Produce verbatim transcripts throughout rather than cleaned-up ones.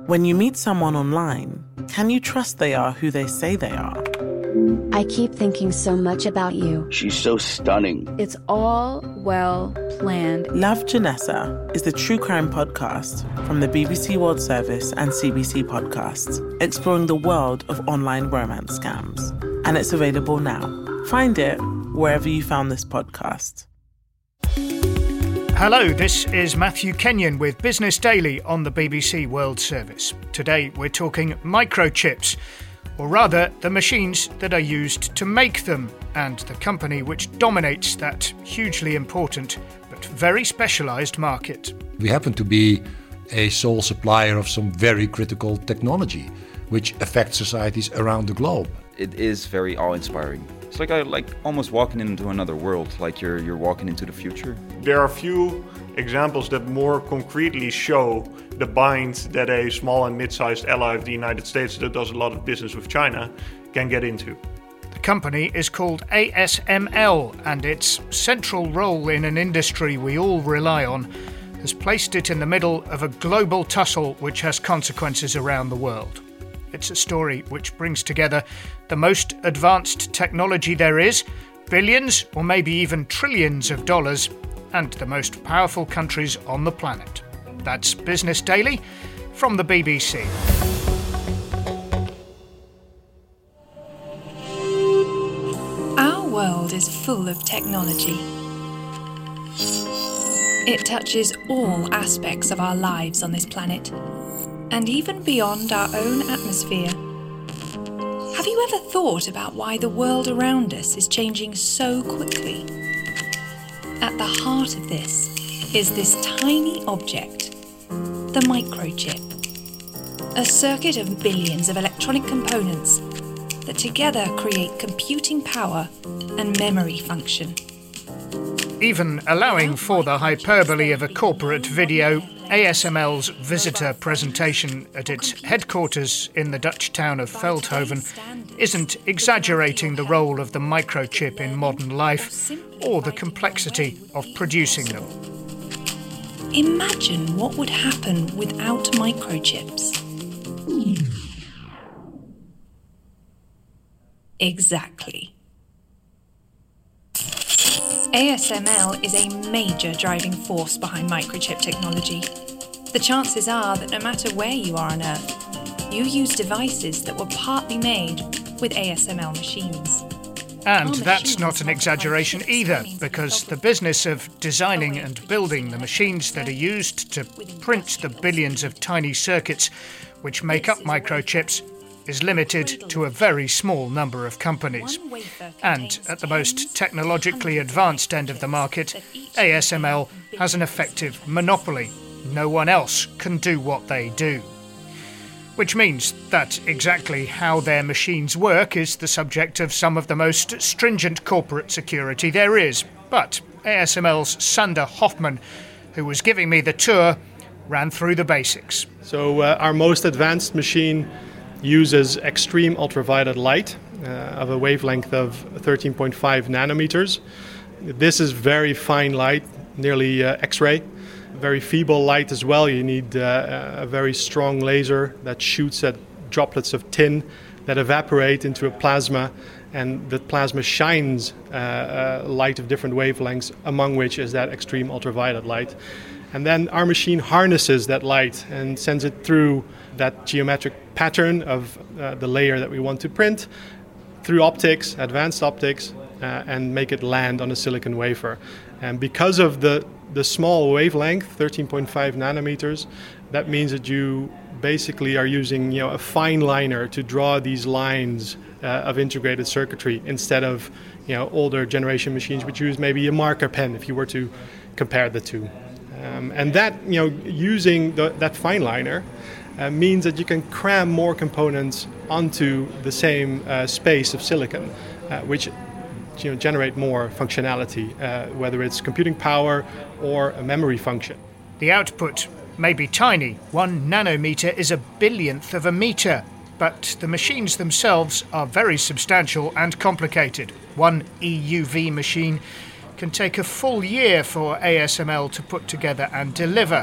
When you meet someone online, can you trust they are who they say they are? I keep thinking so much about you. She's so stunning. It's all well planned. Love, Janessa is the true crime podcast from the B B C World Service and C B C Podcasts, exploring the world of online romance scams. And it's available now. Find it wherever you found this podcast. Hello, this is Matthew Kenyon with Business Daily on the B B C World Service. Today we're talking microchips, or rather the machines that are used to make them, and the company which dominates that hugely important but very specialised market. We happen to be a sole supplier of some very critical technology which affects societies around the globe. It is very awe-inspiring. It's like I like almost walking into another world, like you're you're walking into the future. There are few examples that more concretely show the bind that a small and mid-sized ally of the United States that does a lot of business with China can get into. The company is called A S M L, and its central role in an industry we all rely on has placed it in the middle of a global tussle which has consequences around the world. It's a story which brings together the most advanced technology there is, billions or maybe even trillions of dollars, and the most powerful countries on the planet. That's Business Daily from the B B C. Our world is full of technology. It touches all aspects of our lives on this planet, and even beyond our own atmosphere. Have you ever thought about why the world around us is changing so quickly? At the heart of this is this tiny object, the microchip. A circuit of billions of electronic components that together create computing power and memory function. Even allowing for the hyperbole of a corporate video, A S M L's visitor presentation at its headquarters in the Dutch town of Veldhoven isn't exaggerating the role of the microchip in modern life or the complexity of producing them. Imagine what would happen without microchips. Exactly. A S M L is a major driving force behind microchip technology. The chances are that no matter where you are on Earth, you use devices that were partly made with A S M L machines. And that's not an exaggeration either, because the business of designing and building the machines that are used to print the billions of tiny circuits which make up microchips is limited to a very small number of companies. And at the most technologically advanced end of the market, A S M L has an effective monopoly. No one else can do what they do. Which means that exactly how their machines work is the subject of some of the most stringent corporate security there is. But A S M L's Sander Hoffman, who was giving me the tour, ran through the basics. So uh, our most advanced machine uses extreme ultraviolet light uh, of a wavelength of thirteen point five nanometers. This is very fine light, nearly uh, X-ray. Very feeble light as well. You need uh, a very strong laser that shoots at droplets of tin that evaporate into a plasma, and the plasma shines uh, uh, light of different wavelengths, among which is that extreme ultraviolet light. And then our machine harnesses that light and sends it through that geometric pattern of uh, the layer that we want to print through optics, advanced optics, uh, and make it land on a silicon wafer. And because of the, the small wavelength, thirteen point five nanometers, that means that you basically are using, you know, a fine liner to draw these lines uh, of integrated circuitry instead of, you know, older generation machines which use maybe a marker pen if you were to compare the two. Um, and that, you know, using the, that fine liner uh, means that you can cram more components onto the same uh, space of silicon, uh, which, you know, generate more functionality, uh, whether it's computing power or a memory function. The output may be tiny. One nanometer is a billionth of a meter, but the machines themselves are very substantial and complicated. One E U V machine can take a full year for A S M L to put together and deliver,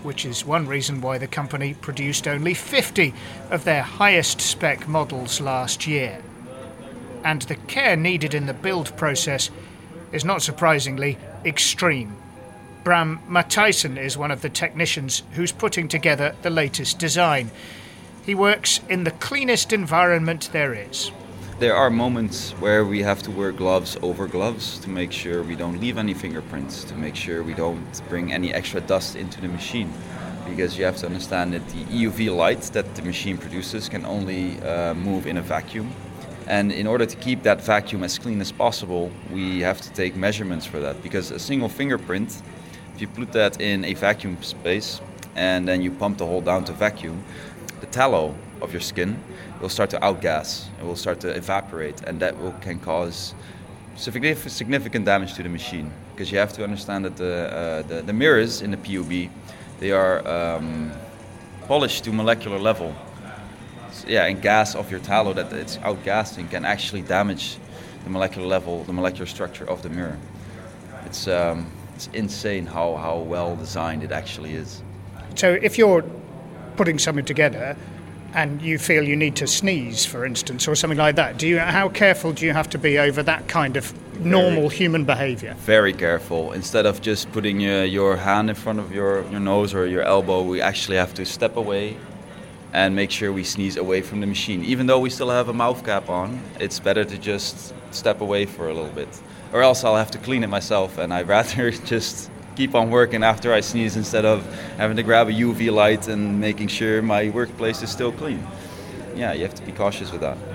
which is one reason why the company produced only fifty of their highest spec models last year. And the care needed in the build process is not surprisingly extreme. Bram Matthijssen is one of the technicians who's putting together the latest design. He works in the cleanest environment there is. There are moments where we have to wear gloves over gloves to make sure we don't leave any fingerprints, to make sure we don't bring any extra dust into the machine. Because you have to understand that the E U V light that the machine produces can only uh, move in a vacuum. And in order to keep that vacuum as clean as possible, we have to take measurements for that. Because a single fingerprint, if you put that in a vacuum space and then you pump the hole down to vacuum, the tallow of your skin will start to outgas, it will start to evaporate, and that will can cause significant damage to the machine. Because you have to understand that the, uh, the, the mirrors in the P U B, they are um, polished to molecular level. So, yeah, and gas of your tallow that it's outgassing can actually damage the molecular level, the molecular structure of the mirror. It's um, it's insane how, how well designed it actually is. So if you're putting something together and you feel you need to sneeze, for instance, or something like that, do you? How careful do you have to be over that kind of normal very, human behaviour? Very careful. Instead of just putting your, your hand in front of your, your nose or your elbow, we actually have to step away and make sure we sneeze away from the machine. Even though we still have a mouth cap on, it's better to just step away for a little bit. Or else I'll have to clean it myself, and I'd rather just keep on working after I sneeze instead of having to grab a U V light and making sure my workplace is still clean. Yeah, you have to be cautious with that.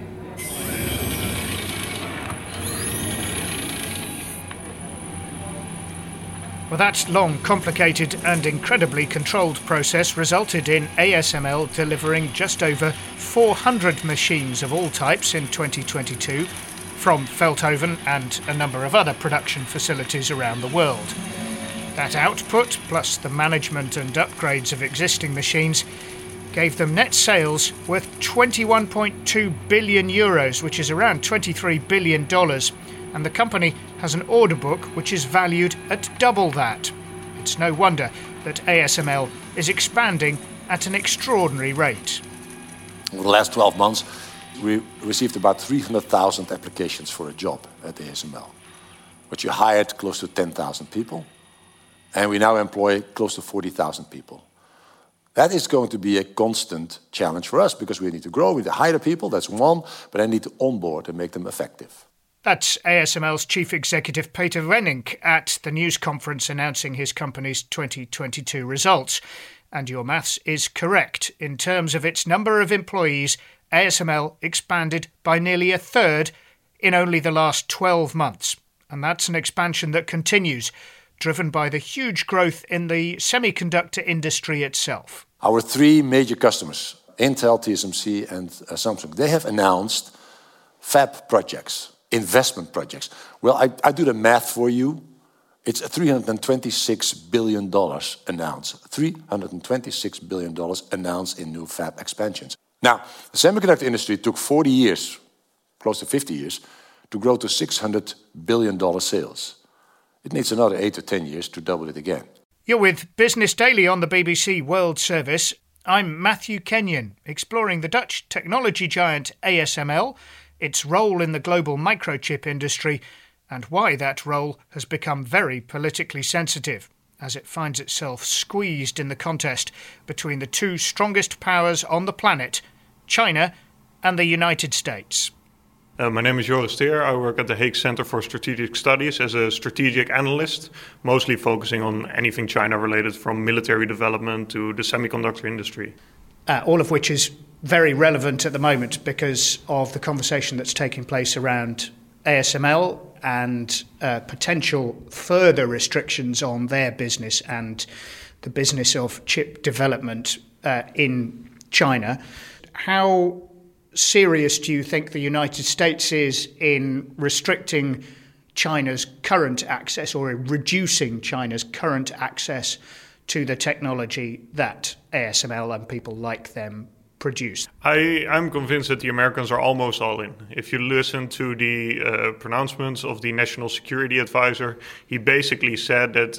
Well, that long, complicated and incredibly controlled process resulted in A S M L delivering just over four hundred machines of all types in twenty twenty-two from Veldhoven and a number of other production facilities around the world. That output, plus the management and upgrades of existing machines, gave them net sales worth twenty-one point two billion euros, which is around twenty-three billion dollars, and the company has an order book which is valued at double that. It's no wonder that A S M L is expanding at an extraordinary rate. Over the last twelve months, we received about three hundred thousand applications for a job at A S M L, which we hired close to ten thousand people, and we now employ close to forty thousand people. That is going to be a constant challenge for us because we need to grow, we need to hire people, that's one, but I need to onboard and make them effective. That's A S M L's Chief Executive Peter Wennink at the news conference announcing his company's twenty twenty-two results. And your maths is correct. In terms of its number of employees, A S M L expanded by nearly a third in only the last twelve months. And that's an expansion that continues, driven by the huge growth in the semiconductor industry itself. Our three major customers, Intel, T S M C and uh, Samsung, they have announced fab projects, investment projects. Well, I, I do the math for you. It's three hundred twenty-six billion dollars announced. three hundred twenty-six billion dollars announced in new fab expansions. Now, the semiconductor industry took forty years, close to fifty years, to grow to six hundred billion dollars sales. It needs another eight to ten years to double it again. You're with Business Daily on the B B C World Service. I'm Matthew Kenyon, exploring the Dutch technology giant A S M L, its role in the global microchip industry, and why that role has become very politically sensitive, as it finds itself squeezed in the contest between the two strongest powers on the planet, China and the United States. Uh, my name is Joris Teer. I work at the Hague Center for Strategic Studies as a strategic analyst, mostly focusing on anything China-related, from military development to the semiconductor industry. Uh, all of which is very relevant at the moment because of the conversation that's taking place around A S M L and uh, potential further restrictions on their business and the business of chip development uh, in China. How serious do you think the United States is in restricting China's current access or reducing China's current access to the technology that A S M L and people like them produce? I, I'm convinced that the Americans are almost all in. If you listen to the uh, pronouncements of the National Security Advisor, he basically said that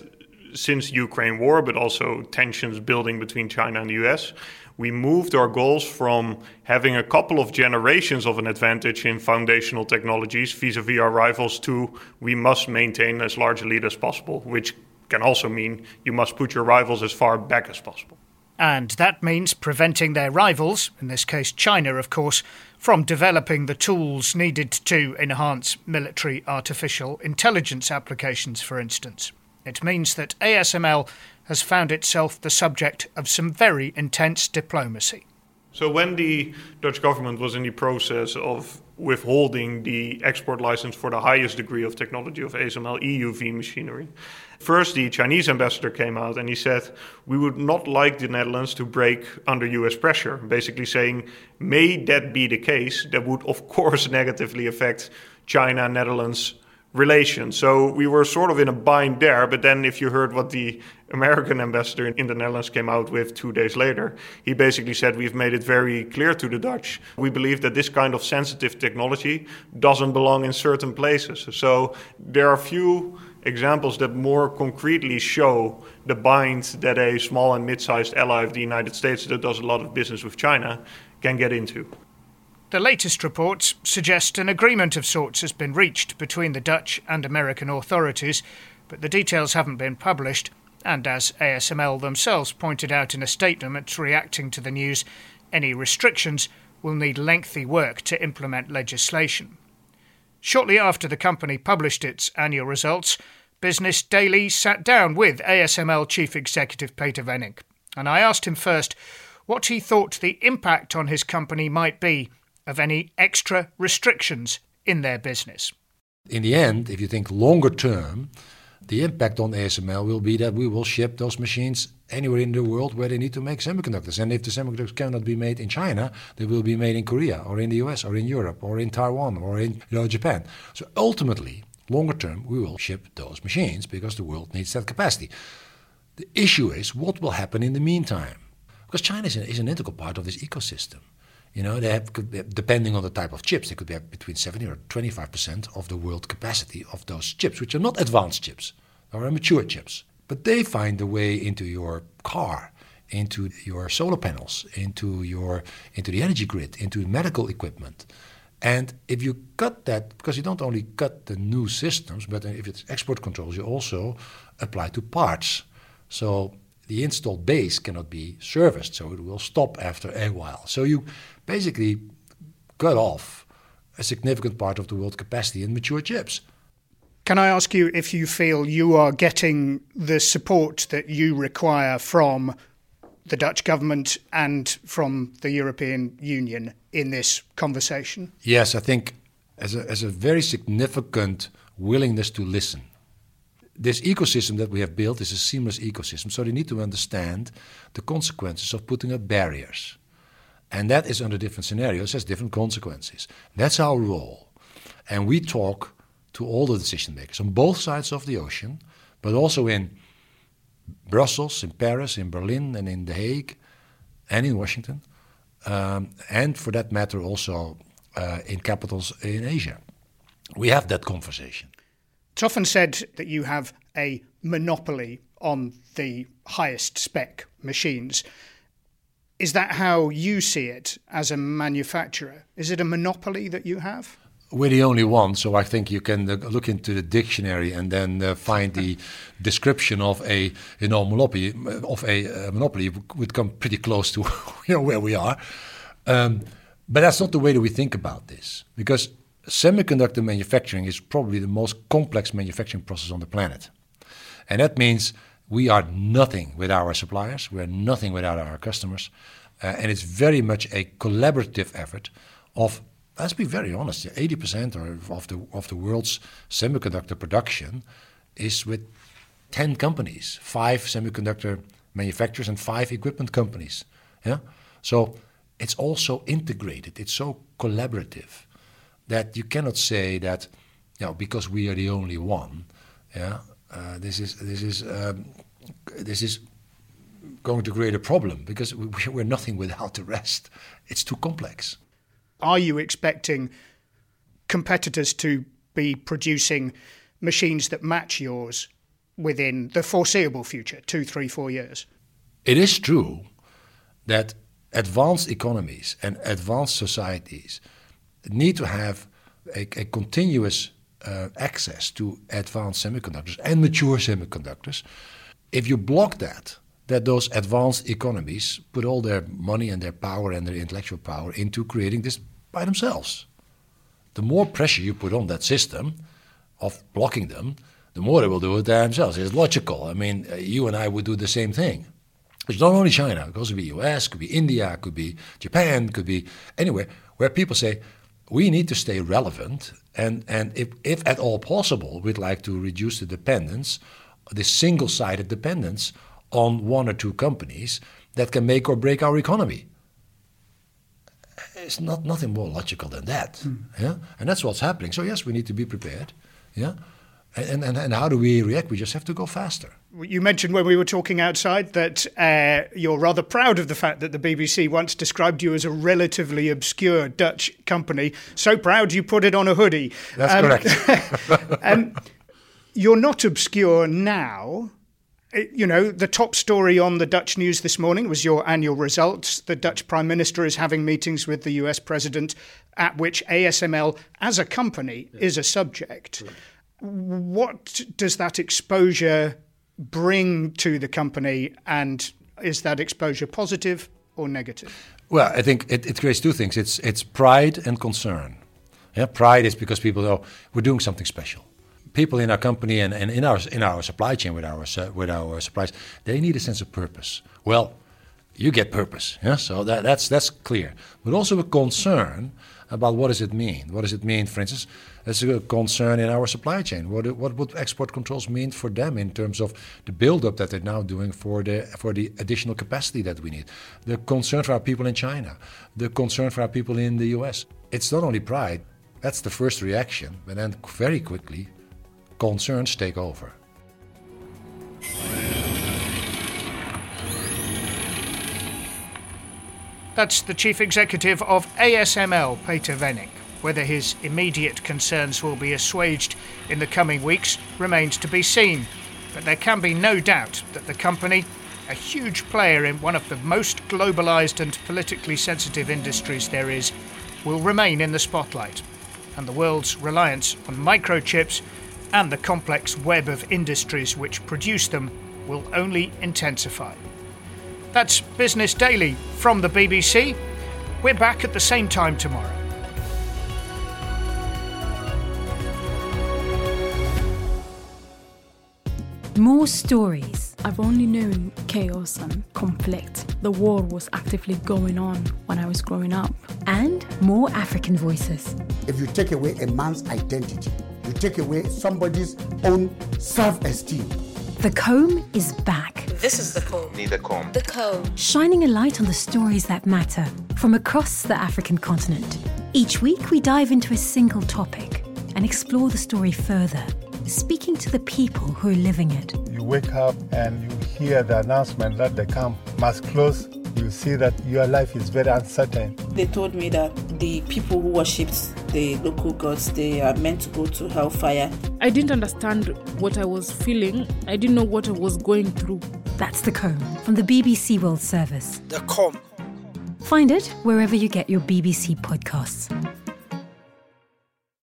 since Ukraine war, but also tensions building between China and the U S, we moved our goals from having a couple of generations of an advantage in foundational technologies vis-a-vis our rivals to we must maintain as large a lead as possible, which can also mean you must put your rivals as far back as possible. And that means preventing their rivals, in this case China of course, from developing the tools needed to enhance military artificial intelligence applications, for instance. It means that A S M L has found itself the subject of some very intense diplomacy. So when the Dutch government was in the process of withholding the export license for the highest degree of technology of A S M L E U V machinery, first the Chinese ambassador came out and he said, we would not like the Netherlands to break under U S pressure, basically saying, may that be the case, that would of course negatively affect China-Netherlands relations. So we were sort of in a bind there, but then if you heard what the American ambassador in the Netherlands came out with two days later, he basically said we've made it very clear to the Dutch. We believe that this kind of sensitive technology doesn't belong in certain places. So there are a few examples that more concretely show the bind that a small and mid-sized ally of the United States that does a lot of business with China can get into. The latest reports suggest an agreement of sorts has been reached between the Dutch and American authorities, but the details haven't been published, and as A S M L themselves pointed out in a statement reacting to the news, any restrictions will need lengthy work to implement legislation. Shortly after the company published its annual results, Business Daily sat down with A S M L Chief Executive Peter Wennink, and I asked him first what he thought the impact on his company might be of any extra restrictions in their business. In the end, if you think longer term, the impact on A S M L will be that we will ship those machines anywhere in the world where they need to make semiconductors. And if the semiconductors cannot be made in China, they will be made in Korea or in the U S or in Europe or in Taiwan or in you know, Japan. So ultimately, longer term, we will ship those machines because the world needs that capacity. The issue is what will happen in the meantime. Because China is an, is an integral part of this ecosystem. You know, they have, depending on the type of chips, they could be between seventy or twenty-five percent of the world capacity of those chips, which are not advanced chips, or mature chips. But they find a way into your car, into your solar panels, into your into the energy grid, into medical equipment. And if you cut that, because you don't only cut the new systems, but if it's export controls, you also apply to parts. So the installed base cannot be serviced, so it will stop after a while. So you basically cut off a significant part of the world capacity in mature chips. Can I ask you if you feel you are getting the support that you require from the Dutch government and from the European Union in this conversation? Yes, I think as a, as a very significant willingness to listen. This ecosystem that we have built is a seamless ecosystem, so they need to understand the consequences of putting up barriers. And that is under different scenarios, has different consequences. That's our role. And we talk to all the decision makers on both sides of the ocean, but also in Brussels, in Paris, in Berlin, and in The Hague, and in Washington, um, and for that matter also uh, in capitals in Asia. We have that conversation. It's often said that you have a monopoly on the highest spec machines. Is that how you see it as a manufacturer? Is it a monopoly that you have? We're the only one, so I think you can uh, look into the dictionary and then uh, find the description of a you know monopoly. Of a uh, monopoly would come pretty close to you know where we are, um, but that's not the way that we think about this. Because semiconductor manufacturing is probably the most complex manufacturing process on the planet, and that means we are nothing without our suppliers. We are nothing without our customers, uh, and it's very much a collaborative effort of. Let's be very honest, eighty percent of the of the world's semiconductor production is with ten companies, five semiconductor manufacturers and five equipment companies. Yeah? So it's all so integrated, it's so collaborative that you cannot say that, you know, because we are the only one, yeah, uh, this is this is um, this is going to create a problem because we, we're nothing without the rest. It's too complex. Are you expecting competitors to be producing machines that match yours within the foreseeable future, two, three, four years? It is true that advanced economies and advanced societies need to have a, a continuous uh, access to advanced semiconductors and mature semiconductors. If you block that, that those advanced economies put all their money and their power and their intellectual power into creating this by themselves. The more pressure you put on that system of blocking them, the more they will do it themselves. It's logical. I mean, uh, you and I would do the same thing. It's not only China. It could also be U S, could be India, could be Japan, could be anywhere, where people say, we need to stay relevant, and, and if, if at all possible, we'd like to reduce the dependence, the single-sided dependence on one or two companies that can make or break our economy. It's not nothing more logical than that. Mm. Yeah? And that's what's happening. So yes, we need to be prepared. Yeah? And, and, and how do we react? We just have to go faster. You mentioned when we were talking outside that uh, you're rather proud of the fact that the B B C once described you as a relatively obscure Dutch company. So proud you put it on a hoodie. That's um, correct. um, you're not obscure now. You know, the top story on the Dutch news this morning was your annual results. The Dutch Prime Minister is having meetings with the U S President, at which A S M L as a company yeah. is a subject. Right. What does that exposure bring to the company, and is that exposure positive or negative? Well, I think it, it creates two things. It's it's pride and concern. Yeah, pride is because people know we're doing something special. People in our company and, and in our in our supply chain with our with our suppliers, they need a sense of purpose. Well, you get purpose, yeah. So that, that's that's clear. But also a concern about what does it mean? What does it mean, for instance? There's a concern in our supply chain. What what would export controls mean for them in terms of the build-up that they're now doing for the for the additional capacity that we need? The concern for our people in China, the concern for our people in the U S. It's not only pride. That's the first reaction, but then very quickly, concerns take over. That's the Chief Executive of A S M L, Peter Wennink. Whether his immediate concerns will be assuaged in the coming weeks remains to be seen. But there can be no doubt that the company, a huge player in one of the most globalised and politically sensitive industries there is, will remain in the spotlight. And the world's reliance on microchips and the complex web of industries which produce them will only intensify. That's Business Daily from the B B C. We're back at the same time tomorrow. More stories. I've only known chaos and conflict. The war was actively going on when I was growing up. And more African voices. If you take away a man's identity, you take away somebody's own self-esteem. The Comb is back. This is The Comb. Need the Comb. The Comb. Shining a light on the stories that matter from across the African continent. Each week we dive into a single topic and explore the story further, speaking to the people who are living it. You wake up and you hear the announcement that the camp must close. You see that your life is very uncertain. They told me that the people who worshipped the local gods, they are meant to go to hellfire. I didn't understand what I was feeling. I didn't know what I was going through. That's The Comb from the B B C World Service. The Comb. Find it wherever you get your B B C podcasts.